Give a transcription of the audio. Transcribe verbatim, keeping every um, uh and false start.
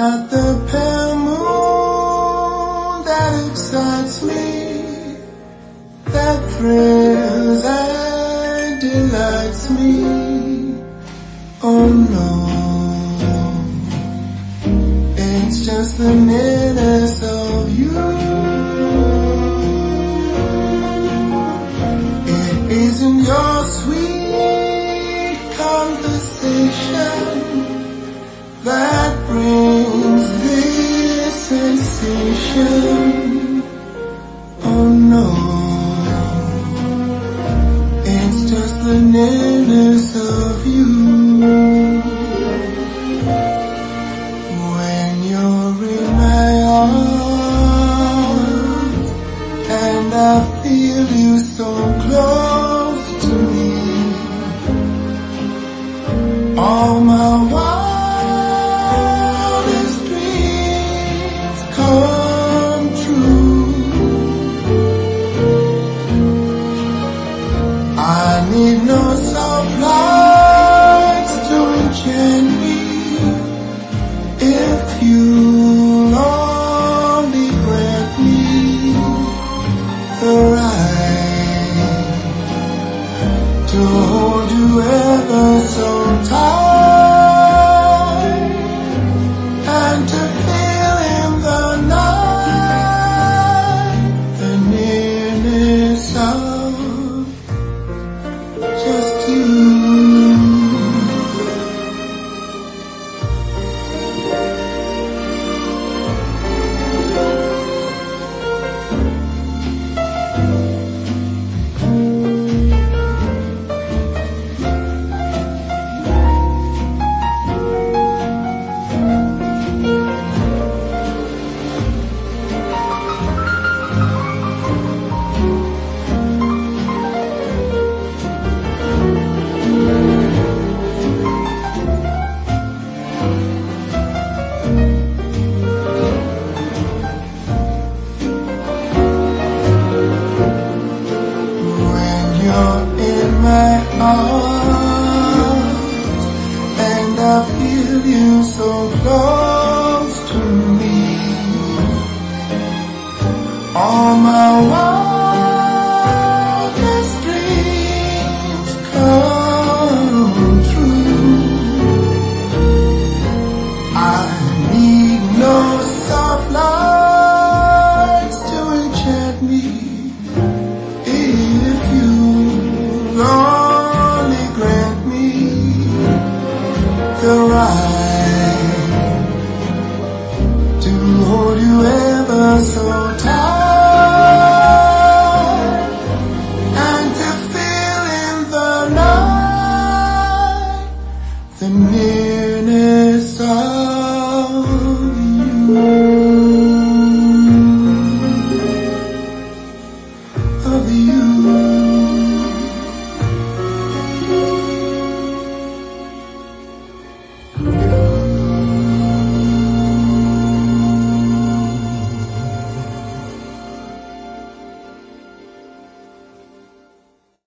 not the pale moon that excites me, that thrills and delights me. Oh no, it's just the nearness of you. It isn't your sweet conversation that brings this sensation. Oh no, it's just the nearness of you. When you're in my arms and I feel you so close to me, all my wildest dreams come true. I need no soft lights to enchant me, if you'll only grant me the right to hold you ever so tight, and to feel in the night the nearness of just you. In my arms and I feel you so close to me, all my